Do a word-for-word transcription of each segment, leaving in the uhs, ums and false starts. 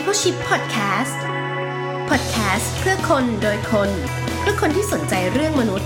Peopleship Podcast Podcast เพื่อคนโดยคนเพื่อคนที่สนใจเรื่องมนุษย์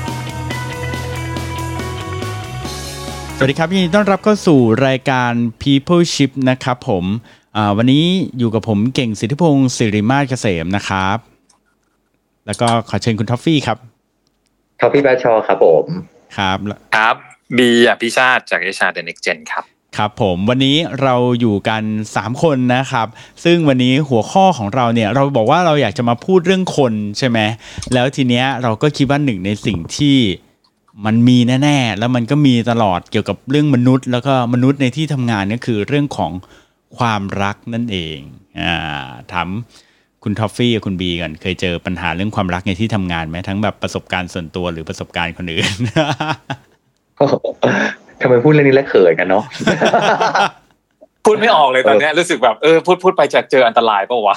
สวัสดีครับยินดีต้อนรับเข้าสู่รายการ Peopleship นะครับผมวันนี้อยู่กับผมเก่งสิทธิพงศ์ศิริมาศเกษมนะครับแล้วก็ขอเชิญคุณท็อฟฟี่ครับท็อฟฟี่บาชอครับผมครับครับบีอภิชาติจาก เอช อาร์ The Next Gen ครับครับผมวันนี้เราอยู่กันสามคนนะครับซึ่งวันนี้หัวข้อของเราเนี่ยเราบอกว่าเราอยากจะมาพูดเรื่องคนใช่ไหมแล้วทีเนี้ยเราก็คิดว่าหนึ่งในสิ่งที่มันมีแน่ๆแล้วมันก็มีตลอดเกี่ยวกับเรื่องมนุษย์แล้วก็มนุษย์ในที่ทำงานก็คือเรื่องของความรักนั่นเองอ่าถามคุณท็อฟฟี่กับคุณบีกันเคยเจอปัญหาเรื่องความรักในที่ทำงานไหมทั้งแบบประสบการณ์ส่วนตัวหรือประสบการณ์คนอื่นทำไมพูดเรื่องนี้แล้วเขินกันเนาะพูดไม่ออกเลยตอนนี้รู้สึกแบบเออพูดพูดไปจะเจออันตรายป่าววะ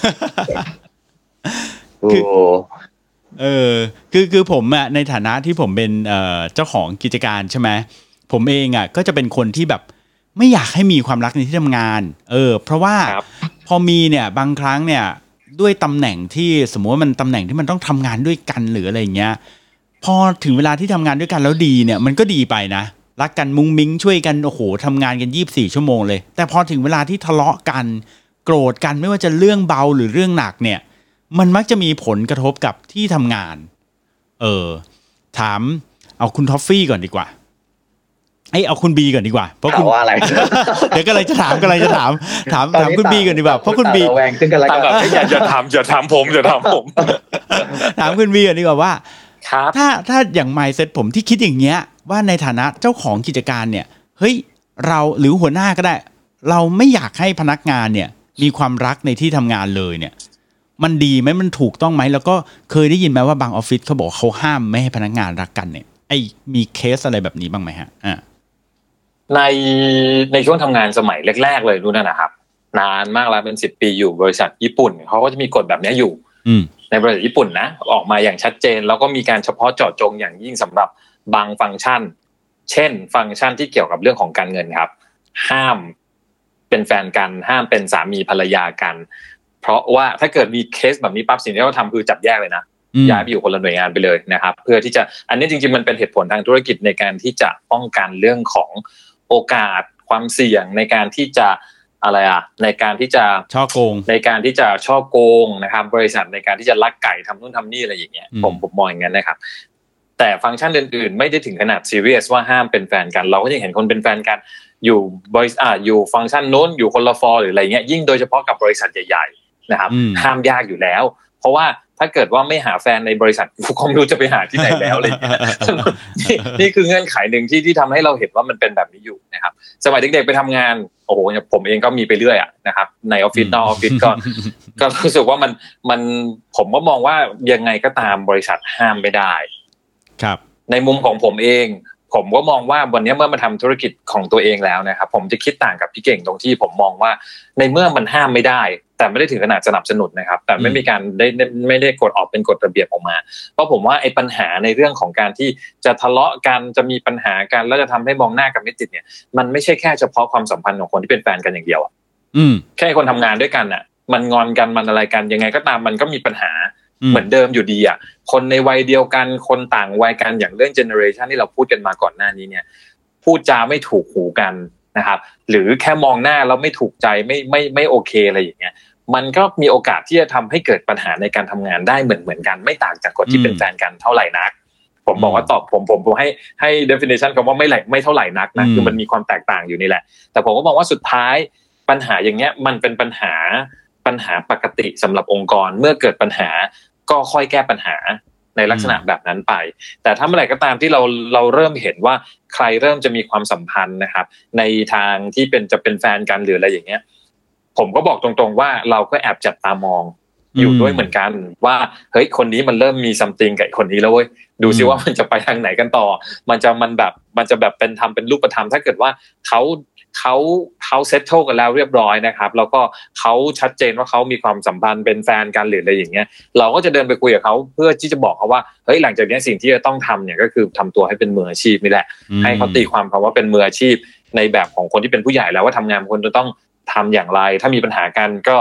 คือเออคือคือผมอ่ะในฐานะที่ผมเป็นเอ่อเจ้าของกิจการใช่ไหมผมเองอ่ะก็จะเป็นคนที่แบบไม่อยากให้มีความรักในที่ทำงานเออเพราะว่าพอมีเนี่ยบางครั้งเนี่ยด้วยตำแหน่งที่สมมติว่ามันตำแหน่งที่มันต้องทำงานด้วยกันหรืออะไรเงี้ยพอถึงเวลาที่ทำงานด้วยกันแล้วดีเนี่ยมันก็ดีไปนะรักกันมุ้งมิ้งช่วยกันโอ้โหทำงานกันยี่สิบสี่ชั่วโมงเลยแต่พอถึงเวลาที่ทะเลาะกันโกรธกันไม่ว่าจะเรื่องเบาหรือเรื่องหนักเนี่ยมันมักจะมีผลกระทบกับที่ทำงานเออถามเอาคุณท็อฟฟี่ก่อนดีกว่าไอ้เอาคุณบีก่อนดีกว่าเพราะคุณว่าอะไรเดี๋ยวก็เลยจะถามก็เลยจะถามถามถามคุณบีก่อนดีกว่าเพราะคุณบีแวงขึ้นกันแล้วกันอย่าอย่าถามอย่าถามผมอย่าถามผมถามคุณบีก่อนดีกว่าว่าถ้าถ้าอย่าง mindset ผมที่คิดอย่างเงี้ยว่าในฐานะเจ้าของกิจการเนี่ยเฮ้ยเราหรือหัวหน้าก็ได้เราไม่อยากให้พนักงานเนี่ยมีความรักในที่ทำงานเลยเนี่ยมันดีไหมมันถูกต้องไหมแล้วก็เคยได้ยินไหมว่าบางออฟฟิศเขาบอกเขาห้ามไม่ให้พนักงานรักกันเนี่ยไอ้มีเคสอะไรแบบนี้บ้างไหมฮะอ่าในในช่วงทำงานสมัยแรกๆเลยนู่นนะครับนานมากแล้วเป็นสิบปีอยู่บริษัทญี่ปุ่นเขาก็จะมีกฎแบบนี้อยู่ในบริษัทญี่ปุ่นนะออกมาอย่างชัดเจนแล้วก็มีการเฉพาะเจาะจงอย่างยิ่งสำหรับบางฟังก์ชันเช่นฟังก์ชันที่เกี่ยวกับเรื่องของการเงินครับห้ามเป็นแฟนกันห้ามเป็นสามีภรรยากันเพราะว่าถ้าเกิดมีเคสแบบนี้ปั๊บสิ่งที่เราทำคือจับแยกเลยนะย้ายไปอยู่คนละหน่วยงานไปเลยนะครับเพื่อที่จะอันนี้จริงๆมันเป็นเหตุผลทางธุรกิจในการที่จะป้องกันเรื่องของโอกาสความเสี่ยงในการที่จะอะไรอ่ะในการที่จะช่อโกงในการที่จะช่อโกงนะครับบริษัทในการที่จะลักไก่ทำนู่นทำนี่อะไรอย่างเงี้ยผมผมมองอย่างนั้นนะครับแต่ฟังก์ชันอื่นๆไม่ได้ถึงขนาดซีเรียสว่าห้ามเป็นแฟนกันเราก็ยังเห็นคนเป็นแฟนกันอยู่บริษัทอ่าอยู่ฟังก์ชันโน้นอยู่คนละฟอร์หรืออะไรเงี้ยยิ่งโดยเฉพาะกับบริษัทใหญ่ๆนะครับห้ามยากอยู่แล้วเพราะว่าถ้าเกิดว่าไม่หาแฟนในบริษัทก็ไม่รู้จะไปหาที่ไหนแล้วอะไรอย่างเงี้ยนี่คือเงื่อนไขหนึ่งที่ที่ทำให้เราเห็นว่ามันเป็นแบบนี้อยู่นะครับสมัยเด็กๆไปทำงานโอ้โหผมเองก็มีไปเรื่อยอ่ะนะครับในออฟฟิศนอกออฟฟิศก็ก็รู้สึกว่ามันมันผมก็มองว่ายังไงก็ตามบริษัทห้ามไม่ได้ครับในมุมของผมเองผมก็มองว่าวันนี้เมื่อมาทำธุรกิจของตัวเองแล้วนะครับผมจะคิดต่างกับพี่เก่งตรงที่ผมมองว่าในเมื่อมันห้ามไม่ได้แต่ไม่ได้ถึงขนาดสนับสนุนนะครับแต่ไม่มีการได้ไม่ได้กฎออกเป็นกฎระเบียบออกมาเพราะผมว่าไอ้ปัญหาในเรื่องของการที่จะทะเลาะกันจะมีปัญหากันแล้วจะทำให้มองหน้ากันไม่ติดเนี่ยมันไม่ใช่แค่เฉพาะความสัมพันธ์ของคนที่เป็นแฟนกันอย่างเดียวอ่ะแค่คนทำงานด้วยกันอ่ะมันงอนกันมันอะไรกันยังไงก็ตามมันก็มีปัญหาเหมือนเดิมอยู่ดีอ่ะคนในวัยเดียวกันคนต่างวัยกันอย่างเรื่องเจเนอเรชันที่เราพูดกันมาก่อนหน้านี้เนี่ยพูดจาไม่ถูกหูกันนะครับหรือแค่มองหน้าแล้วไม่ถูกใจไม่ไม่ไม่โอเคอะไรอย่างเงี้ยมันก็มีโอกาสที่จะทำให้เกิดปัญหาในการทำงานได้เหมือนเหมือนกันไม่ต่างจากคนที่เป็นแฟนกันเท่าไหร่นักผมบอกว่าตอบผมผมผมให้ให้ definition คำว่าไม่ไหลไม่เท่าไหร่นักนะคือมันมีความแตกต่างอยู่นี่แหละแต่ผมก็มองว่าสุดท้ายปัญหาอย่างเงี้ยมันเป็นปัญหาปัญหาปกติสำหรับองค์กรเมื่อเกิดปัญหาก็ค่อยแก้ปัญหาในลักษณะแบบนั้นไปแต่ถ้าเมื่อไหร่ก็ตามที่เราเราเริ่มเห็นว่าใครเริ่มจะมีความสัมพันธ์นะครับในทางที่เป็นจะเป็นแฟนกันหรืออะไรอย่างเงี้ยผมก็บอกตรงๆว่าเราก็แอบจับตามองอยู่ด้วยเหมือนกันว่าเฮ้ยคนนี้มันเริ่มมีซัมติงกับคนนี้แล้วเว้ยดูซิว่ามันจะไปทางไหนกันต่อมันจะมันแบบมันจะแบบเป็นทำเป็นรูปธรรมถ้าเกิดว่าเขาเขาเขาเซตเทิลกันแล้วเรียบร้อยนะครับแล้วก็เขาชัดเจนว่าเขามีความสัมพันธ์เป็นแฟนกันหรืออะไรอย่างเงี้ยเราก็จะเดินไปคุยกับเขาเพื่อที่จะบอกเขาว่าเฮ้ยหลังจากนี้สิ่งที่จะต้องทำเนี่ยก็คือทำตัวให้เป็นมืออาชีพนี่แหละให้เขาตีความคำว่าเป็นมืออาชีพในแบบของคนที่เป็นผู้ใหญ่แล้วว่าทำงานคนจะต้องทำอย่างไรถ้ามีปัญหากันก็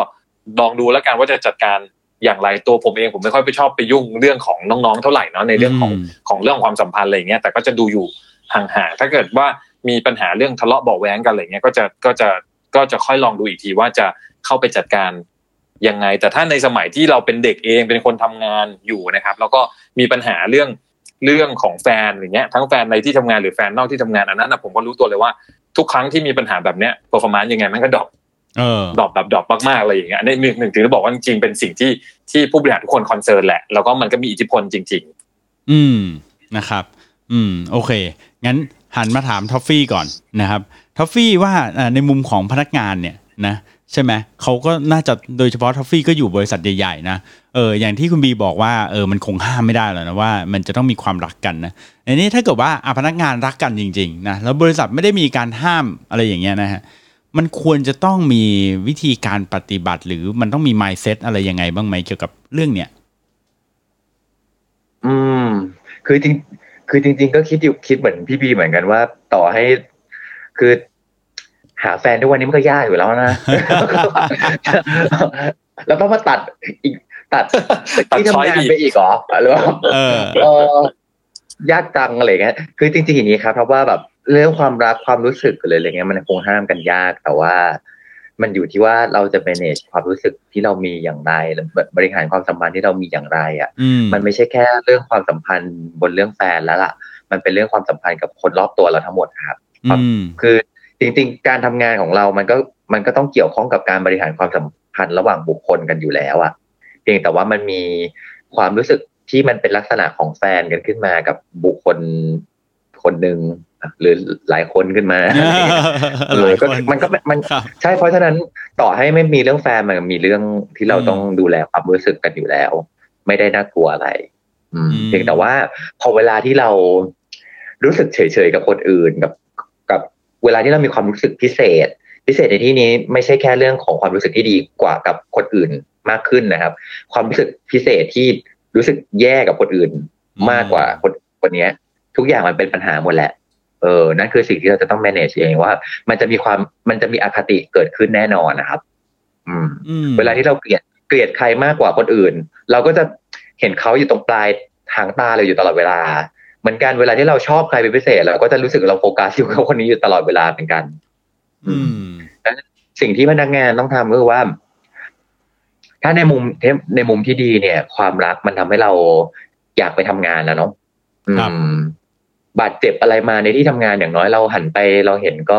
ลองดูแล้วกันว่าจะจัดการอย่างไรตัวผมเองผมไม่ค่อยไปชอบไปยุ่งเรื่องของน้องๆเท่าไหร่เนาะในเรื่องของของเรื่องความสัมพันธ์อะไรอย่างเงี้ยแต่ก็จะดูอยู่ห่างๆถ้าเกิดว่ามีปัญหาเรื่องทะเลาะเบาะแว้งกันอะไรเงี้ยก็จะก็จะก็จะค่อยลองดูอีกทีว่าจะเข้าไปจัดการยังไงแต่ถ้าในสมัยที่เราเป็นเด็กเองเป็นคนทำงานอยู่นะครับแล้วก็มีปัญหาเรื่องเรื่องของแฟนอย่างเงี้ยทั้งแฟนในที่ทำงานหรือแฟนนอกที่ทำงานอันนั้นนะผมก็รู้ตัวเลยว่าทุกครั้งที่มีปัญหาแบบเนี้ย performance ยังไงมันก็ดรอปเออดรอปแบบดรอปมากๆอะไรอย่างเงี้ยอันนี้หนึ่งถึงจะบอกว่าจริงๆเป็นสิ่งที่ที่ผู้บริหารทุกคนคอนเซิร์นแหละแล้วก็มันก็มีอิทธิพลจริงๆอืมนะครับอืมโอเคงั้นหันมาถามท็อฟฟี่ก่อนนะครับท็อฟฟี่ว่าในมุมของพนักงานเนี่ยนะใช่ไหมเขาก็น่าจะโดยเฉพาะท็อฟฟี่ก็อยู่บริษัทใหญ่ๆนะเอออย่างที่คุณบีบอกว่าเออมันคงห้ามไม่ได้หรอกนะว่ามันจะต้องมีความรักกันนะอันนี้ถ้าเกิดว่าพนักงานรักกันจริงๆนะแล้วบริษัทไม่ได้มีการห้ามอะไรอย่างเงี้ยนะฮะมันควรจะต้องมีวิธีการปฏิบัติหรือมันต้องมี mindset อะไรยังไงบ้างไหมเกี่ยวกับเรื่องเนี้ยอืมคือจริงคือจริงๆก็คิดอยู่คิดเหมือนพี่บีเหมือนกันว่าต่อให้คือหาแฟนทุกวันนี้มันก็ยากอยู่แล้วนะแล้วต้องมาตัดอีกตัดที่ทำงานไปอีกเหรอหรือว่าเออยากจังอะไรเงี้ยคือจริงๆอย่างนี้ครับเพราะว่าแบบเรื่องความรักความรู้สึกเลยอะไรเงี้ยมันคงห้ามกันยากแต่ว่ามันอยู่ที่ว่าเราจะ manage ความรู้สึกที่เรามีอย่างไรบริหารความสัมพันธ์ที่เรามีอย่างไรอ่ะมันไม่ใช่แค่เรื่องความสัมพันธ์บนเรื่องแฟนแล้วล่ะมันเป็นเรื่องความสัมพันธ์กับคนรอบตัวเราทั้งหมดครับคือจริงๆการทำงานของเรามันก็มันก็ต้องเกี่ยวข้องกับการบริหารความสัมพันธ์ระหว่างบุคคลกันอยู่แล้วอ่ะเพียงแต่ว่ามันมีความรู้สึกที่มันเป็นลักษณะของแฟนกันขึ้นมากับบุคคลคนหนึ่งหรือหลายคนขึ้นมาเออก็มันก็มันใช่เพราะฉะนั้นต่อให้ไม่มีเรื่องแฟนมันมีเรื่องที่เราต้องดูแลความรู้สึกกันอยู่แล้วไม่ได้น่ากลัวอะไรเพียงแต่ว่าพอเวลาที่เรารู้สึกเฉยๆกับคนอื่นกับกับเวลาที่เรามีความรู้สึกพิเศษพิเศษในที่นี้ไม่ใช่แค่เรื่องของความรู้สึกที่ดีกว่ากับคนอื่นมากขึ้นนะครับความรู้สึกพิเศษที่รู้สึกแย่กับคนอื่นมากกว่าคนคนนี้ทุกอย่างมันเป็นปัญหาหมดแหละเออนั่นคือสิ่งที่เราจะต้อง manage เองว่ามันจะมีความมันจะมีอคติเกิดขึ้นแน่นอนนะครับอืมเวลาที่เราเกลียดเกลียดใครมากกว่าคนอื่นเราก็จะเห็นเขาอยู่ตรงปลายทางตาเราอยู่ตลอดเวลาเหมือนกันเวลาที่เราชอบใครเป็นพิเศษเราก็จะรู้สึกเราโฟกัสอยู่กับคนนี้อยู่ตลอดเวลาเหมือนกันอืมสิ่งที่พนักงานต้องทำก็คือว่าถ้าในมุมในมุมที่ดีเนี่ยความรักมันทำให้เราอยากไปทำงานแล้วเนาะบาดเจ็บอะไรมาในที่ทำงานอย่างน้อยเราหันไปเราเห็นก็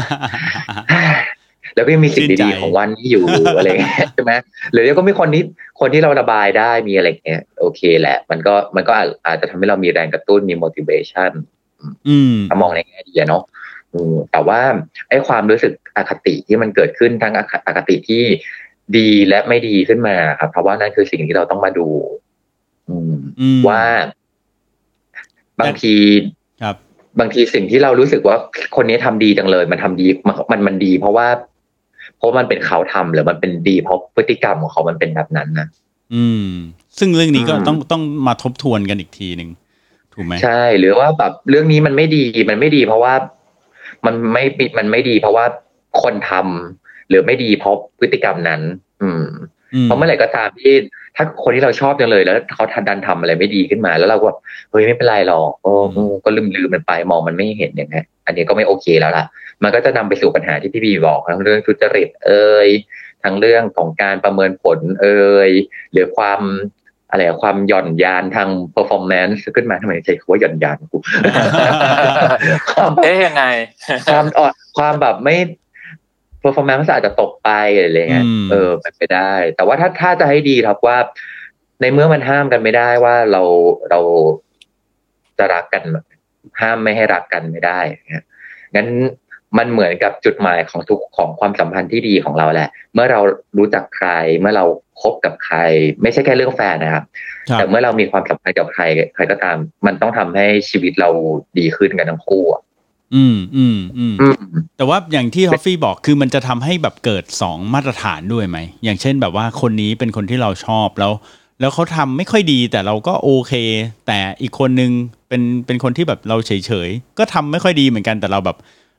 แล้วก็ยังมีสิ่งดีๆของวันนี้อยู่อะไรเงี้ยใช่ไหมหรือก็มีคนที่คนที่เราระบายได้มีอะไรเงี้ยโอเคแหละมันก็มันก็อาจจะทำให้เรามีแรงกระตุ้นมี motivation อืมมองในแง่ดีเนาะแต่ว่าไอ้ความรู้สึกอคติที่มันเกิดขึ้นทั้งอคติที่ดีและไม่ดีขึ้นมาครับเพราะว่านั่นคือสิ่งที่เราต้องมาดูว่าบางทีครับบางทีสิ่งที่เรารู้สึกว่าคนนี้ทำดีจังเลยมันทำดีมันมันมันดีเพราะว่าเพราะมันเป็นเขาทำหรือมันเป็นดีเพราะพฤติกรรมของเขามันเป็นแบบนั้นนะอืมซึ่งเรื่องนี้ก็ต้องต้องมาทบทวนกันอีกทีนึงถูกไหมใช่หรือว่าแบบเรื่องนี้มันไม่ดีมันไม่ดีเพราะว่ามันไม่มันไม่ดีเพราะว่าคนทำหรือไม่ดีเพราะพฤติกรรมนั้นอืมเพราะเมื่อไหร่ก็ตามที่ถ้าคนที่เราชอบจังเลยแล้วเขาทันดันทำอะไรไม่ดีขึ้นมาแล้วเราก็เฮ้ยไม่เป็นไรหรอกโอ้ก็ลืมลืมมันไปมองมันไม่เห็นอย่างเงี้ยอันนี้ก็ไม่โอเคแล้วล่ะมันก็จะนำไปสู่ปัญหาที่พี่บีบอกทั้งเรื่องทุจริตเอ่ยทั้งเรื่องของการประเมินผลเอ่ยหรือความอะไรความหย่อนยานทาง performance ขึ้นมาทำไมใช้คำว่าหย่อนยานกูเอ๊ะยังไงความอ่อนความแบบไม่performance มันอาจจะตกไปอะไรเงี้ยเออเป็นไปได้แต่ว่าถ้าถ้าจะให้ดีครับว่าในเมื่อมันห้ามกันไม่ได้ว่าเราเราจะรักกันห้ามไม่ให้รักกันไม่ได้งั้นมันเหมือนกับจุดหมายของทุกของความสัมพันธ์ที่ดีของเราแหละเมื่อเรารู้จักใครเมื่อเราคบกับใครไม่ใช่แค่เรื่องแฟนนะครับแต่เมื่อเรามีความสัมพันธ์กับใครใครก็ตามมันต้องทำให้ชีวิตเราดีขึ้นกันทั้งคู่อืมอืมอืมแต่ว่าอย่างที่ฮอฟฟี่บอกคือมันจะทำให้แบบเกิดสองมาตรฐานด้วยไหมอย่างเช่นแบบว่าคนนี้เป็นคนที่เราชอบแล้วแล้วเขาทำไม่ค่อยดีแต่เราก็โอเคแต่อีกคนนึงเป็นเป็นคนที่แบบเราเฉยๆก็ทำไม่ค่อยดีเหมือนกันแต่เราแบบ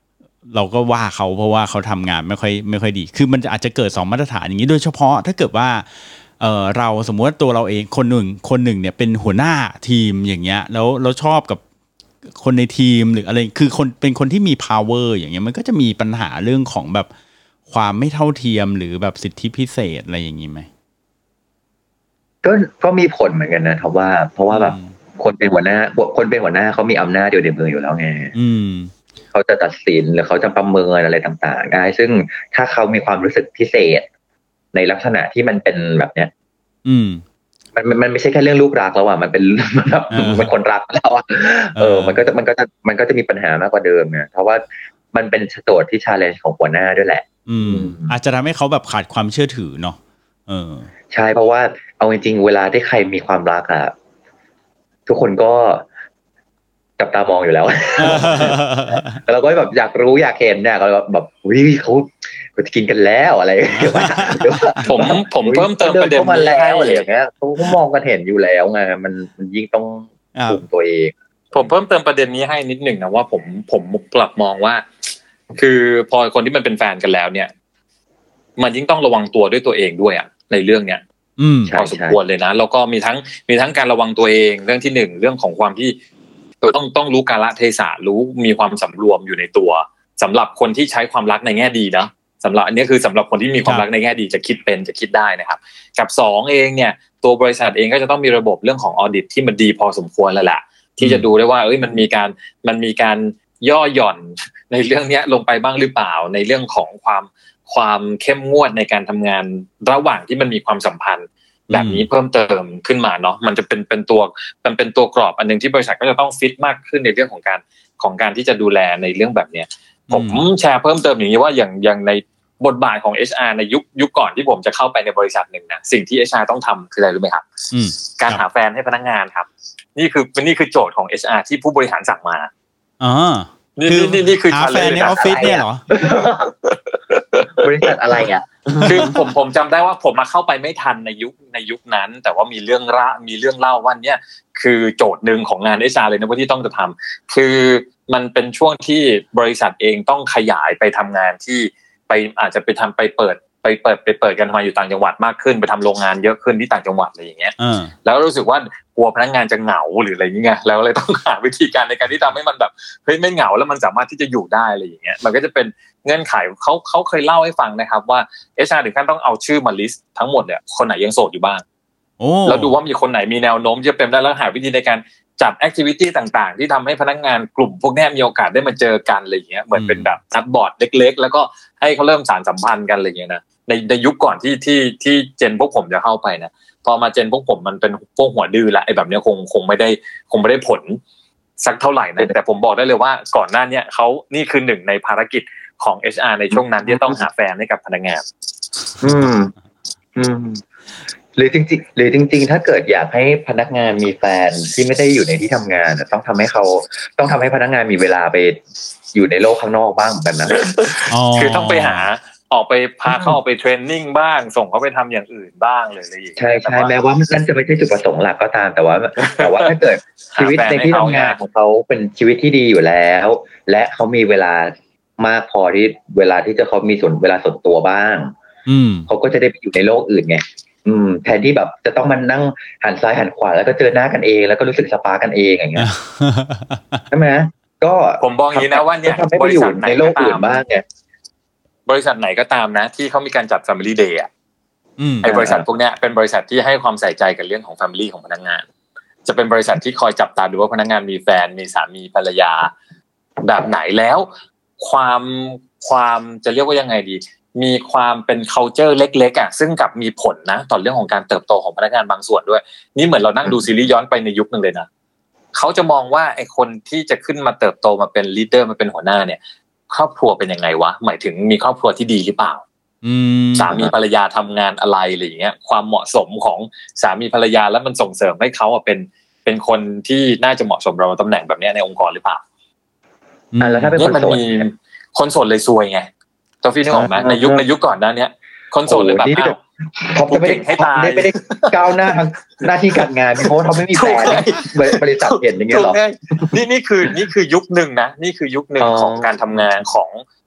เราก็ว่าเขาเพราะว่าเขาทำงานไม่ค่อยไม่ค่อยดีคือมันอาจจะเกิดสองมาตรฐานอย่างนี้โดยเฉพาะถ้าเกิดว่าเออเราสมมติว่าตัวเราเองคนหนึ่งคนหนึ่งเนี่ยเป็นหัวหน้าทีมอย่างเงี้ยแล้วเราชอบกับคนในทีมหรืออะไรคือคนเป็นคนที่มี power อย่างเงี้ยมันก็จะมีปัญหาเรื่องของแบบความไม่เท่าเทียมหรือแบบสิทธิพิเศษอะไรอย่างงี้ไหมก็ก็มีผลเหมือนกันนะครับว่าเพราะว่าแบบคนเป็นหัวหน้าคนเป็นหัวหน้าเขามีอำนาจอยู่ในมืออยู่แล้วไงอืมเขาจะตัดสินหรือเขาจะประเมินอะไรต่างๆได้ซึ่งถ้าเขามีความรู้สึกพิเศษในลักษณะที่มันเป็นแบบเนี้ยอืมมันมันไม่ใช่แค่เรื่องลูกรักแล้วอ่ะมันเป็นแบบมันคนรักแล้วอ่ะเออมันก็จะมันก็จะมันก็จะมีปัญหามากกว่าเดิมเนี่ยเพราะว่ามันเป็นโจทย์ที่ challenge ของหัวหน้าด้วยแหละอืมอาจจะทำให้เขาแบบขาดความเชื่อถือเนาะเออใช่เพราะว่าเอาจริงๆเวลาที่ใครมีความรักอ่ะทุกคนก็จับตามองอยู่แล้วเราก็แบบอยากรู้อยากเห็นเนี่ยเราแบบวิเขาเขาจะกินกันแล้วอะไรผมผมเพิ่มเติมประเด็นมาแล้วอะไรอย่างเงี้ยเขาก็มองกันเห็นอยู่แล้วไงมันมันยิ่งต้องคุมตัวเองผมเพิ่มเติมประเด็นนี้ให้นิดหนึ่งนะว่าผมผมกลับมองว่าคือพอคนที่มันเป็นแฟนกันแล้วเนี่ยมันยิ่งต้องระวังตัวด้วยตัวเองด้วยอ่ะในเรื่องเนี้ยพอสมควรเลยนะแล้วก็มีทั้งมีทั้งการระวังตัวเองเรื่องที่หนึ่งเรื่องของความที่ต้องต้องรู้กาลเทศะรู้มีความสำรวมอยู่ในตัวสำหรับคนที่ใช้ความรักในแง่ดีนะสำหรับอันนี้คือสำหรับคนที่มีความรักในแง่ดีจะคิดเป็นจะคิดได้นะครับกับสองเองเนี่ยตัวบริษัทเองก็จะต้องมีระบบเรื่องของออดิตที่มันดีพอสมควรแล้วแหละที่จะดูได้ว่าเอ้ยมันมีการมันมีการย่อหย่อนในเรื่องนี้ลงไปบ้างหรือเปล่าในเรื่องของความความเข้มงวดในการทำงานระหว่างที่มันมีความสัมพันธ์แบบนี้เพิ่มเติมขึ้นมาเนาะมันจะเป็นเป็นตัวมันเป็นตัวกรอบอันนึงที่บริษัทก็จะต้องฟิตมากขึ้นในเรื่องของการของการที่จะดูแลในเรื่องแบบเนี้ยผมแชร์เพิ่มเติมอย่างนี้ว่าอย่างอย่างในบทบาทของ เอช อาร์ ในยุคยุคก่อนที่ผมจะเข้าไปในบริษัทหนึ่งนะสิ่งที่ เอช อาร์ ต้องทำคืออะไรรู้ไหมครับการหาแฟนให้พนักงานครับนี่คือนี่คือโจทย์ของ เอช อาร์ ที่ผู้บริหารสั่งมาอ๋อนี่นี่นี่คือหาแฟนในออฟฟิศเนี่ยเหรอบริษัทอะไรอ่ะคือผมผมจำได้ว่าผมมาเข้าไปไม่ทันในยุคในยุคนั้นแต่ว่ามีเรื่องละมีเรื่องเล่าว่าเนี่ยคือโจทย์หนึ่งของงาน เอช อาร์ เลยนะว่าที่ต้องจะทำคือมันเป็นช่วงที่บริษัทเองต้องขยายไปทำงานที่ไปอาจจะไปทำไปเปิดไปเปิดไปเปิดกันมาอยู่ต่างจังหวัดมากขึ้นไปทำโรงงานเยอะขึ้นที่ต่างจังหวัดอะไรอย่างเงี้ยแล้วรู้สึกว่ากลัวพนักงานจะเหงาหรืออะไรอย่างเงี้ยแล้วเลยต้องหาวิธีการในการที่ทำให้มันแบบเฮ้ยไม่เหงาแล้วมันสามารถที่จะอยู่ได้อะไรอย่างเงี้ยมันก็จะเป็นเงื่อนไขเขาเขาเคยเล่าให้ฟังนะครับว่า เอช อาร์ ถึงขั้นต้องเอาชื่อมาลิสต์ทั้งหมดเนี่ยคนไหนยังโสดอยู่บ้างแล้วดูว่ามีคนไหนมีแนวโน้มจะเป็นได้แล้วหาวิธีในการจัดแอคทิวิตี้ต่างๆที่ทำให้พนักงานกลุ่มพวกนี้มีโอกาสได้มาเจอกันอะไรอย่างเงี้ยเหมือนเป็นแบบนัดบอร์ดเล็กๆแล้วก็ให้เขาเริ่มสานสัมพันธ์กันอะไรอย่างเงี้ยนะในในยุคก่อนที่ที่ที่เจนพวกผมจะเข้าไปนะพอมาเจนพวกผมมันเป็นพวกหัวดื้อละไอ้แบบเนี้ยคงคงไม่ได้คงไม่ได้ผลสักเท่าไหร่นะแต่ผมบอกได้เลยว่าก่อนหน้านี้เขานี่คือหนึ่งในภารกิจของ เอช อาร์ ในช่วงนั้นที่ต้องหาแฟนให้กับพนักงานอืมอืมหรือจริงๆหรือจริงๆถ้าเกิดอยากให้พนักงานมีแฟนที่ไม่ได้อยู่ในที่ทำงานต้องทำให้เขาต้องทำให้พนักงานมีเวลาไปอยู่ในโลกข้างนอกบ้างเหมือนกันนะคือต้องไปหาออกไปพาเขาออกไปเทรนนิ่งบ้างส่งเขาไปทำอย่างอื่นบ้างเลยอะไรอย่างเงี้ยใช่ใช่แม้ว่ามันจะไม่ใช่จุดประสงค์หลักก็ตามแต่ว่าแต่ว่าถ้าเกิดชีวิตในที่ทำงานของเขาเป็นชีวิตที่ดีอยู่แล้วและเขามีเวลามากพอที่เวลาที่จะเขามีส่วนเวลาส่วนตัวบ้างเขาก็จะได้ไปอยู่ในโลกอื่นไงอืมแทนที่แบบจะต้องมานั่งหันซ้ายหันขวาแล้วก็เจอหน้ากันเองแล้วก็รู้สึกสปาร์กันเองอย่างเงี้ยใช่ไหมก็ผมบอกอย่างนี้นะว่าเนี่ยบริษัทในโลกอื่นบ้างไงบริษัทไหนก็ตามนะที่เขามีการจัด Family Day อ่ะไอ้บริษัทพวกเนี้ยเป็นบริษัทที่ให้ความใส่ใจกับเรื่องของ Family ของพนักงานจะเป็นบริษัทที่คอยจับตาดูว่าพนักงานมีแฟนมีสามีภรรยาแบบไหนแล้วความความจะเรียกว่ายังไงดีมีความเป็น culture เล็กๆอ่ะซึ่งกับมีผลนะต่อเรื่องของการเติบโตของพนักงานบางส่วนด้วยนี่เหมือนเรานั่งดูซีรีส์ย้อนไปในยุคนึงเลยนะเขาจะมองว่าไอ้คนที่จะขึ้นมาเติบโตมาเป็น leader มาเป็นหัวหน้าเนี่ยครอบครัวเป็นยังไงวะหมายถึงมีครอบครัวที่ดีหรือเปล่าสามีภรรยาทำงานอะไรอะไรอย่างเงี้ยความเหมาะสมของสามีภรรยาแล้วมันส่งเสริมให้เขาอ่ะเป็นเป็นคนที่น่าจะเหมาะสมเราตำแหน่งแบบนี้ในองค์กรหรือเปล่าอ่าแล้วถ้าเป็นคนโสดคนโสดเลยซวยไงตัวพี่นึกออกไหมในยุคในยุคก่อนหน้านี้คนโสดเลยแบบอ้าวเขาไม่ได้ให้ตายไม่ได้ก้าวหน้าทางหน้าที่การงานเพราะเขาไม่มีแฟนบริษัทเห็นอย่างเงี้ยหรอนี่นี่คือนี่คือยุคหนึ่งนะนี่คือยุคหนึ่งของการทำงานของ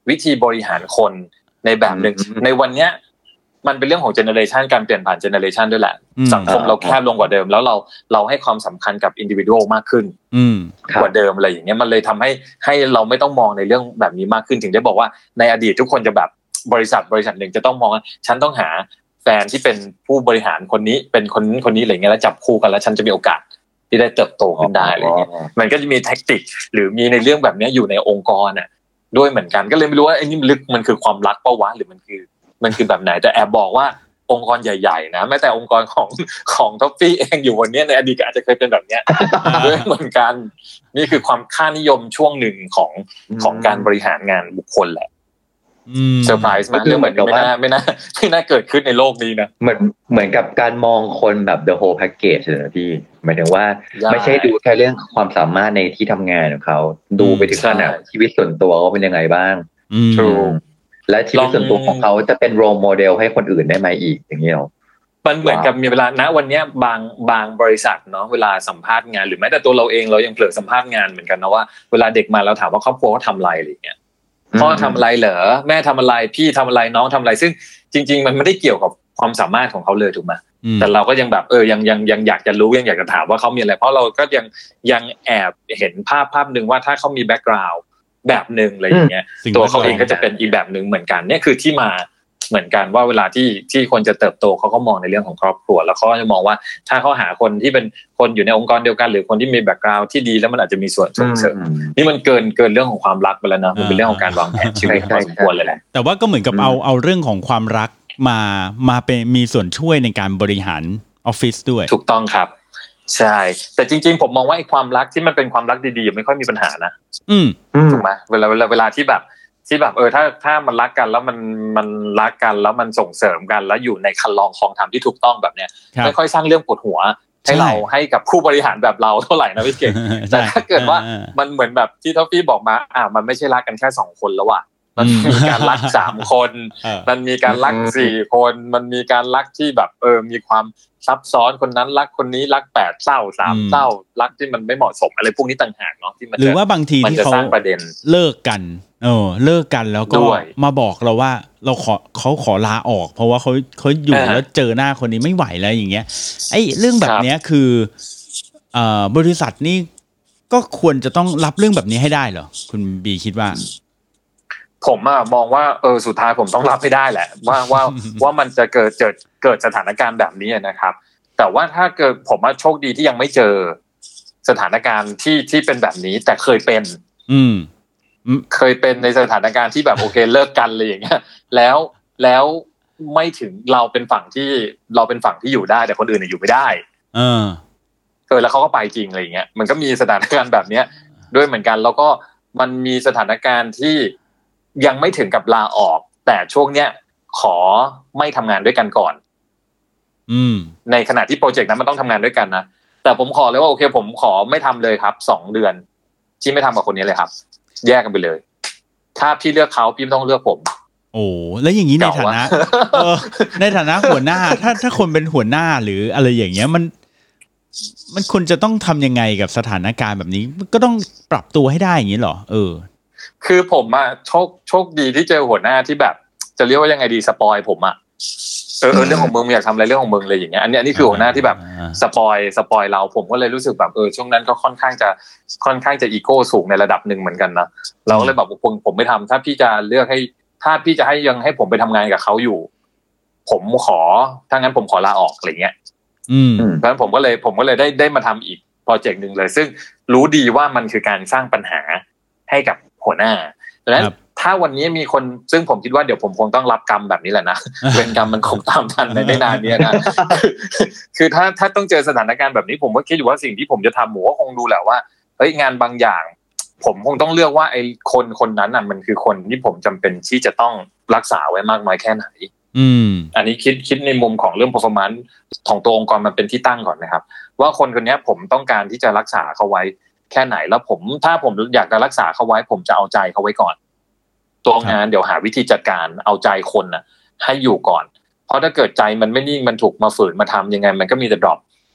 วิธีบริหารคนในแบบนึงในวันเนี้ยมันเป็นเรื่องของเจเนอเรชันการเปลี่ยนผ่านเจเนอเรชันด้วยแหละสังคมเราแคบลงกว่าเดิมแล้วเราเราให้ความสำคัญกับอินดิวิวมากขึ้นกว่าเดิมอะไรอย่างเงี้ยมันเลยทำให้ให้เราไม่ต้องมองในเรื่องแบบนี้มากขึ้นถึงได้บอกว่าในอดีตทุกคนจะแบบบริษัทบริษัทหนึ่งจะต้องมองว่าฉันต้องหาแฟนที่เป็นผู้บริหารคนนี้เป็นคนคนนี้อะไรเงี้ยแล้วจับคู่กันแล้วฉันจะมีโอกาสที่ได้เติบโตขึ้นได้อะไรเงี้ยมันก็จะมีแทคติกหรือมีในเรื่องแบบนี้อยู่ในองค์กรน่ะด้วยเหมือนกันก็เลยไม่รู้ว่าไอ้นี่ลึกมันคือความรักเป้าวะหรือมันคือมันคือแบบไหนแต่แอบบอกว่าองค์กรใหญ่ๆนะแม้แต่องค์กรของของท็อฟฟี่เองอยู่วันนี้ในอดีตอาจจะเคยเป็นแบบเนี้ยด้วยเหมือนกันนี่คือความค่านิยมช่วงหนึ่งของของการบริหารงานบุคคลแหละเซอร์ไพรส์มากเรื่องเหมือนกับว่าไม่น่าไม่น่าเกิดขึ้นในโลกนี้นะเหมือนเหมือนกับการมองคนแบบ the whole package เลยนะพี่หมายถึงว่าไม่ใช่ดูแค่เรื่องความสามารถในที่ทำงานของเขาดูไปถึงขนาดชีวิตส่วนตัวเขาเป็นยังไงบ้างถูกและชีวิตส่วนตัวของเขาจะเป็น role model ให้คนอื่นได้ไหมอีกอย่างนี้เนาะมันเหมือนกับมีเวลาณวันนี้บางบางบริษัทเนาะเวลาสัมภาษณ์งานหรือแม้แต่ตัวเราเองเรายังเผลอสัมภาษณ์งานเหมือนกันนะว่าเวลาเด็กมาเราถามว่าครอบครัวเขาทำอะไรอะไรอย่างเงี้ยพ่อทำอะไรเหรอแม่ทำอะไรพี่ทำอะไรน้องทำอะไรซึ่งจริงๆมันไม่ได้เกี่ยวกับความสามารถของเขาเลยถูกไหมแต่เราก็ยังแบบเออยังยังยังอยากจะรู้ยังอยากจะถามว่าเขามีอะไรเพราะเราก็ยังยังแอบเห็นภาพภาพนึงว่าถ้าเขามีแบ็คกราวด์แบบนึงอะไรอย่างเงี้ยตัวเขาเองก็จะเป็นอีกแบบนึงเหมือนกันเนี่ยคือที่มาเหมือนกันว่าเวลาที่ที่คนจะเติบโตเขาก็มองในเรื่องของครอบครัวแล้วเขาจะมองว่าถ้าเขาหาคนที่เป็นคนอยู่ในองค์กรเดียวกันหรือคนที่มีแบ็คกราวด์ที่ดีแล้วมันอาจจะมีส่วนส่งเสริมนี่มันเกินเกินเรื่องของความรักไปแล้วนะมันเป็นเรื่องของการวางแผนชีวิตพอสมควรเลยแหละแต่ว่าก็เหมือนกับเอาเอาเรื่องของความรักมามาเป็นมีส่วนช่วยในการบริหารออฟฟิศด้วยถูกต้องครับใช่แต่จริงๆผมมองว่าไอ้ความรักที่มันเป็นความรักดีๆไม่ค่อยมีปัญหานะอืมถูกไหมเวลาเวลาเวลาที่แบบที่แบบเออถ้าถ้ามันรักกันแล้วมันมันรักกันแล้วมันส่งเสริมกันแล้วอยู่ในคันลองคลองธรรมที่ถูกต้องแบบเนี้ยไม่ค่อยสร้างเรื่องปวดหัวให้เราให้กับผู้บริหารแบบเราเท่าไหร่นะพี่เก่งแต่ถ้าเกิดว่ามันเหมือนแบบที่ท็อฟฟี่บอกมาอ่ะมันไม่ใช่รักกันแค่สองคนแล้วว่ะมันมีการรักสามคนมันมีการรักสี่คนมันมีการรักที่แบบเออมีความซับซ้อนคนนั้นรักคนนี้รักแปดเศร้าสามเศร้ารักที่มันไม่เหมาะสมอะไรพวกนี้ต่างหากเนาะที่มันหรือว่าบางทีที่เขาเลิกกันเออเลิกกันแล้วก็มาบอกเราว่าเราขอเขาขอลาออกเพราะว่าเขาเขาอยู่แล้วเจอหน้าคนนี้ไม่ไหวแล้วอย่างเงี้ยไอ้เรื่องแบบเนี้ยคือเอ่อบริษัทนี่ก็ควรจะต้องรับเรื่องแบบนี้ให้ได้เหรอคุณบีคิดว่าผมอะมองว่าเออสุดท้ายผมต้องรับให้ได้แหละว่าว่าว่ามันจะเกิดเกิดเกิดสถานการณ์แบบนี้นะครับแต่ว่าถ้าเกิดผมว่าโชคดีที่ยังไม่เจอสถานการณ์ที่ที่เป็นแบบนี้แต่เคยเป็นอืมเคยเป็นในสถานการณ์ที่แบบโอเคเลิกกันเลยอย่างเงี้ยแล้วแล้วไม่ถึงเราเป็นฝั่งที่เราเป็นฝั่งที่อยู่ได้แต่คนอื่นอยู่ไม่ได้เออเออแล้วเขาก็ไปจริงอะไรอย่างเงี้ยมันก็มีสถานการณ์แบบเนี้ยด้วยเหมือนกันแล้วก็มันมีสถานการณ์ที่ยังไม่ถึงกับลาออกแต่ช่วงเนี้ยขอไม่ทำงานด้วยกันก่อนอืมในขณะที่โปรเจกต์นั้นมันต้องทำงานด้วยกันนะแต่ผมขอเลยว่าโอเคผมขอไม่ทำเลยครับสองเดือนที่ไม่ทำกับคนนี้เลยครับแยกกันไปเลยถ้าพี่เลือกเขาพี่ต้องเลือกผมโอ้แล้วอย่างนี้ในฐานะเออในฐานะหัวหน้าถ้าถ้าคนเป็นหัวหน้าหรืออะไรอย่างเงี้ยมันมันควรจะต้องทำยังไงกับสถานการณ์แบบนี้ก็ต้องปรับตัวให้ได้อย่างนี้เหรอเออคือผมอะโชคโชคดีที่เจอหัวหน้าที่แบบจะเรียกว่ายังไงดีสปอยผมอะเออเออเรื่องของมึงอยากทำอะไรเรื่องของมึงเลยอย่างเงี้ยอันนี้อันนี้คือหัวหน้าที่แบบสปอยสปอยเราผมก็เลยรู้สึกแบบเออช่วงนั้นก็ค่อนข้างจะค่อนข้างจะอีโก้สูงในระดับหนึ่งเหมือนกันนะเราก็เลยแบบผมผมไม่ทำถ้าพี่จะเลือกให้ถ้าพี่จะให้ยังให้ผมไปทำงานกับเขาอยู่ผมขอถ้างั้นผมขอลาออกอะไรเงี้ยอืมเพราะฉะนั้นผมก็เลยผมก็เลยได้ได้มาทำอีกโปรเจกต์นึงเลยซึ่งรู้ดีว่ามันคือการสร้างปัญหาให้กับหัวหน้าดังนั้นถ้าวันนี้มีคนซึ่งผมคิดว่าเดี๋ยวผมคงต้องรับกรรมแบบนี้แหละนะเวรกรรมมันคงตามทันในไม่นานนี้นะคือถ้าถ้าต้องเจอสถานการณ์แบบนี้ผมก็คิดอยู่ว่าสิ่งที่ผมจะทำผมก็คงดูแหละว่าเฮ้ยงานบางอย่างผมคงต้องเลือกว่าไอ้คนคนนั้นน่ะมันคือคนที่ผมจำเป็นที่จะต้องรักษาไว้มากน้อยแค่ไหนอืมอันนี้คิดคิดในมุมของเรื่อง performance ของตัวองค์กรมันเป็นที่ตั้งก่อนนะครับว่าคนคนนี้ผมต้องการที่จะรักษาเขาไว้แค่ไหนแล้วผมถ้าผมอยากจะรักษาเขาไว้ผมจะเอาใจเขาไว้ก่อนตัวงานเดี๋ยวหาวิธีจัดการเอาใจคนน่ะให้อยู่ก่อนเพราะถ้าเกิดใจมันไม่นิ่งมันถูกมาฝืนมาทำยังไงมันก็มีแต่ดรอป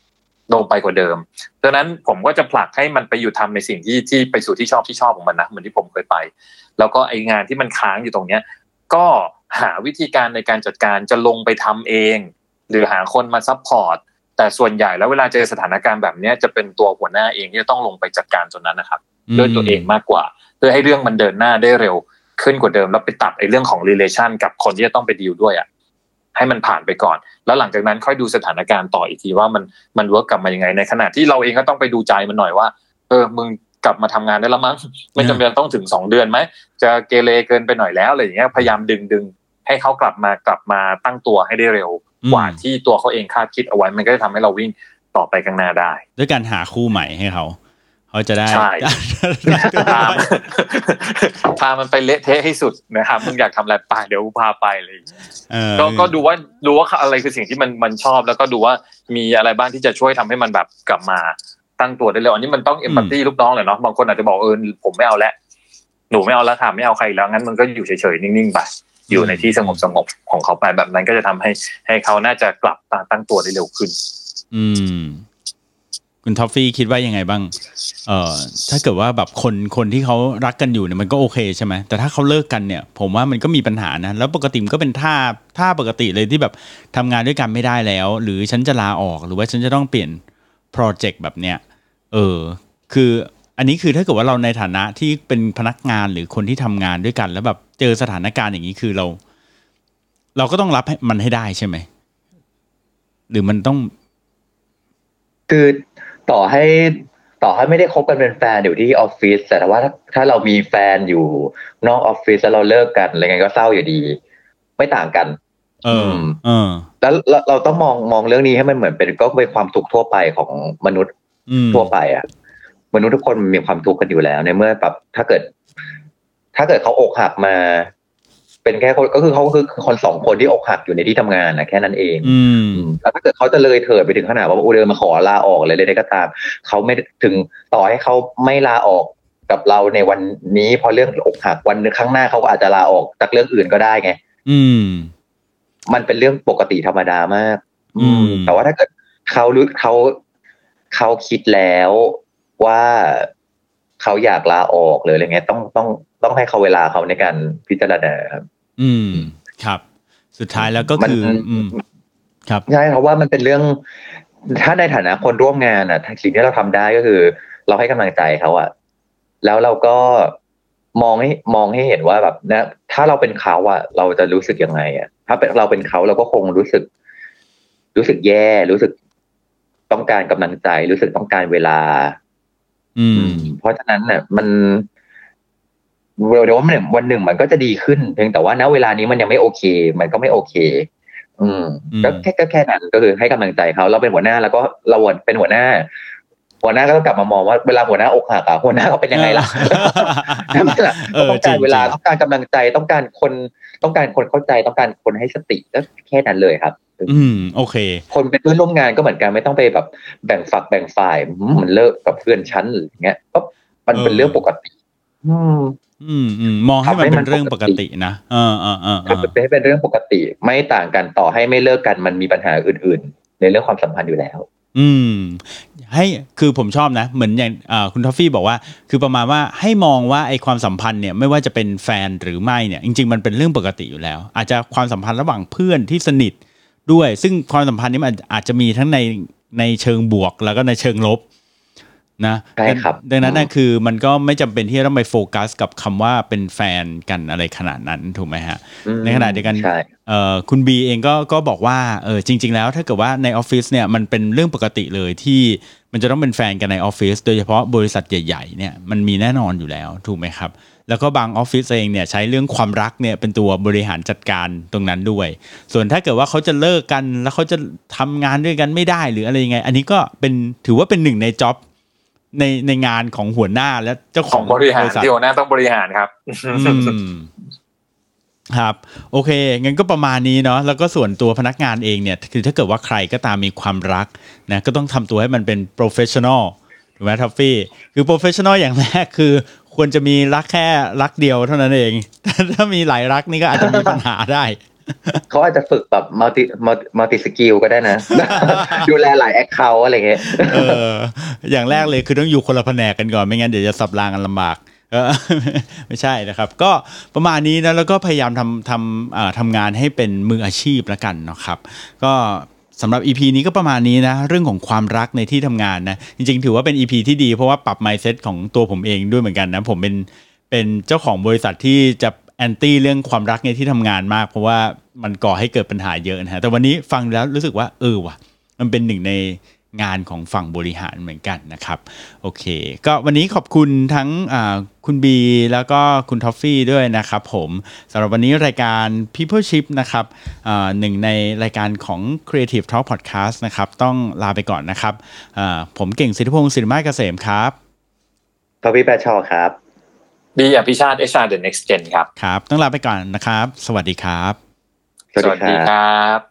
ลงไปกว่าเดิมดังนั้นผมก็จะผลักให้มันไปอยู่ทำในสิ่งที่ที่ไปสู่ที่ชอบที่ชอบของมันนะเหมือนที่ผมเคยไปแล้วก็ไองานที่มันค้างอยู่ตรงเนี้ยก็หาวิธีการในการจัดการจะลงไปทำเองหรือหาคนมาซัพพอร์ตแต่ส่วนใหญ่แล้วเวลาเจอสถานการณ์แบบนี้จะเป็นตัวหัวหน้าเองที่จะต้องลงไปจัดการจนนั้นนะครับด้วยตัวเองมากกว่าเพื่อให้เรื่องมันเดินหน้าได้เร็วขึ้นกว่าเดิมแล้วไปตัดไอ้เรื่องของ relation กับคนที่จะต้องไปดีลด้วยอ่ะให้มันผ่านไปก่อนแล้วหลังจากนั้นค่อยดูสถานการณ์ต่ออีกทีว่ามันมันเวิร์กกลับมายังไงในขณะที่เราเองก็ต้องไปดูใจมันหน่อยว่าเออมึงกลับมาทำงานได้แล้วมั้งไม่จำเป็นต้องถึงสองเดือนไหมจะเกเรเกินไปหน่อยแล้วอะไรอย่างเงี้ยพยายามดึงดึงให้เขากลับมากลับมาตั้งตัวให้ได้เร็วกว่าที่ตัวเขาเองคาดคิดเอาไว้มันก็จะทำให้เราวิ่งต่อไปข้างหน้าได้ด้วยการหาคู่ใหม่ให้เขาเขาจะได้ใช่พาพามันไปเละเทะให้สุดนะครับมึงอยากทำอะไรไปเดี๋ยวพาไปเลยก็ก็ดูว่าดูว่าอะไรคือสิ่งที่มันมันชอบแล้วก็ดูว่ามีอะไรบ้างที่จะช่วยทำให้มันแบบกลับมาตั้งตัวได้เร็วอันนี้มันต้องเอมพัตตี้ลูกน้องเลยเนาะบางคนอาจจะบอกเออผมไม่เอาแล้วหนูไม่เอาแล้วค่ะไม่เอาใครแล้วงั้นมันก็อยู่เฉยๆนิ่งๆไปอยู่ในที่สงบสงบของเขาไปแบบนั้นก็จะทำให้ให้เขาน่าจะกลับมาตั้งตัวได้เร็วขึ้นอืมคุณท็อฟฟี่คิดว่ายังไงบ้างเอ่อถ้าเกิดว่าแบบคนคนที่เขารักกันอยู่เนี่ยมันก็โอเคใช่ไหมแต่ถ้าเขาเลิกกันเนี่ยผมว่ามันก็มีปัญหานะแล้วปกติมันก็เป็นท่าท่าปกติเลยที่แบบทำงานด้วยกันไม่ได้แล้วหรือฉันจะลาออกหรือว่าฉันจะต้องเปลี่ยนโปรเจกต์แบบเนี้ยเออคืออันนี้คือถ้าเกิดว่าเราในฐานะที่เป็นพนักงานหรือคนที่ทำงานด้วยกันแล้วแบบเจอสถานการณ์อย่างนี้คือเราเราก็ต้องรับมันให้ได้ใช่ไหมหรือมันต้องคือต่อให้ต่อให้ไม่ได้คบกันเป็นแฟนอยู่ที่ออฟฟิศแต่ว่าถ้าถ้าเรามีแฟนอยู่นอกออฟฟิศแล้วเราเลิกกันอะไรเงี้ยก็เศร้าอยู่ดีไม่ต่างกันเออเออแล้วเราต้องมองมองเรื่องนี้ให้มันเหมือนเป็นก็เป็นความทุกข์ทั่วไปของมนุษย์ทั่วไปอ่ะมนุษย์ทุกคนมีความทุกข์กันอยู่แล้วในเมื่อแบบถ้าเกิดถ้าเกิดเขาอกหักมาเป็นแค่คนก็คือเขาคือคนสองคนที่อกหักอยู่ในที่ทำงานนะแค่นั้นเองแล้วถ้าเกิดเขาจะเลยเถิดไปถึงขนาดว่าโอเดินมาขอลาออกเลยเลยก็ตามเขาไม่ถึงต่อให้เขาไม่ลาออกกับเราในวันนี้พอเรื่องอกหักวันนึงข้างหน้าเขาก็อาจจะลาออกจากเรื่องอื่นก็ได้ไงอืมมันเป็นเรื่องปกติธรรมดามากอืมแต่ว่าถ้าเกิดเขารู้เขาเขาคิดแล้วว่าเขาอยากลาออกหรืออะไรเงี้ยต้องต้องต้องให้เขาเวลาเขาในการพิจารณาครับอืมครับสุดท้ายแล้วก็คืออืมครับใช่เพราะว่ามันเป็นเรื่องถ้าในฐานะคนร่วมงานอ่ะสิ่งที่เราทำได้ก็คือเราให้กำลังใจเขาอ่ะแล้วเราก็มองให้มองให้เห็นว่าแบบนะถ้าเราเป็นเขาอ่ะเราจะรู้สึกยังไงอ่ะถ้าเป็นเราเป็นเขาเราก็คงรู้สึกรู้สึกแย่รู้สึกต้องการกำลังใจรู้สึกต้องการเวลาอืมเพราะฉะนั้นเนี่ยมันเดี๋ยววันหนึ่งวันหนึ่งมันก็จะดีขึ้นเพียงแต่ว่าณเวลานี้มันยังไม่โอเคมันก็ไม่โอเคอืมก็แค่ก็แค่นั้นก็คือให้กำลังใจเขาเราเป็นหัวหน้าแล้วก็เราเป็นหัวหน้าหัวหน้าก็ต้องกลับมามองว่าเวลาหัวหน้าอกหักอ่ะหัวหน้าเขาเป็นยังไงล่ะนั่นแหละต้องการเวลาต้องการกำลังใจต้องการคนต้องการคนเข้าใจต้องการคนให้สติก็แค่นั้นเลยครับอืมโอเคคนเป็นเพื่อนร่วมงานก็เหมือนกันไม่ต้องไปแบบแบ่งฝักแบ่งฝ่ายมันเลิกกับเพื่อนชั้นหรืออย่างเงี้ยก็มันเป็นเรื่องปกติอืมอืมอืมมองให้มันเป็นเรื่องปกตินะเออเออเออเออเป็นเรื่องปกติไม่ต่างกันต่อให้ไม่เลิกกันมันมีปัญหาอื่นๆในเรื่องความสัมพันธ์อยู่แล้วอืมให้คือผมชอบนะเหมือนอย่างอ่าคุณทอฟฟี่บอกว่าคือประมาณว่าให้มองว่าไอ้ความสัมพันธ์เนี่ยไม่ว่าจะเป็นแฟนหรือไม่เนี่ยจริงๆมันเป็นเรื่องปกติอยู่แล้วอาจจะความสัมพันธ์ระหว่างเพื่อนที่สนิทด้วยซึ่งความสัมพันธ์นี้มันอาจจะมีทั้งในในเชิงบวกแล้วก็ในเชิงลบนะใช่ครับดังนั้นนะคือมันก็ไม่จำเป็นที่จะต้องไปโฟกัสกับคำว่าเป็นแฟนกันอะไรขนาดนั้นถูกไหมฮะในขณะเดียวกันคุณบีเองก็ก็บอกว่าเออจริงๆแล้วถ้าเกิดว่าในออฟฟิศเนี่ยมันเป็นเรื่องปกติเลยที่มันจะต้องเป็นแฟนกันในออฟฟิศโดยเฉพาะบริษัทใหญ่ๆเนี่ยมันมีแน่นอนอยู่แล้วถูกไหมครับแล้วก็บางออฟฟิศเองเนี่ยใช้เรื่องความรักเนี่ยเป็นตัวบริหารจัดการตรงนั้นด้วยส่วนถ้าเกิดว่าเขาจะเลิกกันแล้วเขาจะทำงานด้วยกันไม่ได้หรืออะไรยังไงอันนี้ก็เป็นถือว่าเป็นหนึ่งในจ็อบในในงานของหัวหน้าและเจ้าของบริหารที่หัวหน้าต้องบริหารครับครับโอเคงั้นก็ประมาณนี้เนาะแล้วก็ส่วนตัวพนักงานเองเนี่ยคือถ้าเกิดว่าใครก็ตามมีความรักนะก็ต้องทำตัวให้มันเป็น professional ถูกไหมท็อฟฟี่คือ professional อย่างแรกคือควรจะมีรักแค่รักเดียวเท่านั้นเองถ้ามีหลายรักนี่ก็อาจจะมีปัญหาได้เขาอาจจะฝึกแบบมัลติมัลติสกิลก็ได้นะ ดูแลหลายแอคเคาท์อะไรเงี้ยเอออย่างแรกเลยคือต้องอยู่คนละแผนกกันก่อนไม่งั้นเดี๋ยวจะสับรางกันลำบากเออไม่ใช่นะครับก็ประมาณนี้นะแล้วก็พยายามทำทำอ่าทำงานให้เป็นมืออาชีพแล้วกันนะครับก็สำหรับ อี พี นี้ก็ประมาณนี้นะเรื่องของความรักในที่ทำงานนะจริงๆถือว่าเป็น อี พี ที่ดีเพราะว่าปรับ mindset ของตัวผมเองด้วยเหมือนกันนะผมเป็นเป็นเจ้าของบริษัทที่จะแอนตี้เรื่องความรักในที่ทำงานมากเพราะว่ามันก่อให้เกิดปัญหาเยอะนะฮะแต่วันนี้ฟังแล้วรู้สึกว่าเออว่ะมันเป็นหนึ่งในงานของฝั่งบริหารเหมือนกันนะครับโอเคก็วันนี้ขอบคุณทั้งคุณบีแล้วก็คุณท็อฟฟี่ด้วยนะครับผมสำหรับวันนี้รายการ People Ship นะครับหนึ่งในรายการของ Creative Talk Podcast นะครับต้องลาไปก่อนนะครับผมเก่งสิทธิพงศ์ศิริมาศเกษมครับท็อฟฟี่แปชอครับบีอภิชาติ เอช อาร์ The Next Gen ครับครับต้องลาไปก่อนนะครับสวัสดีครับสวัสดีครับ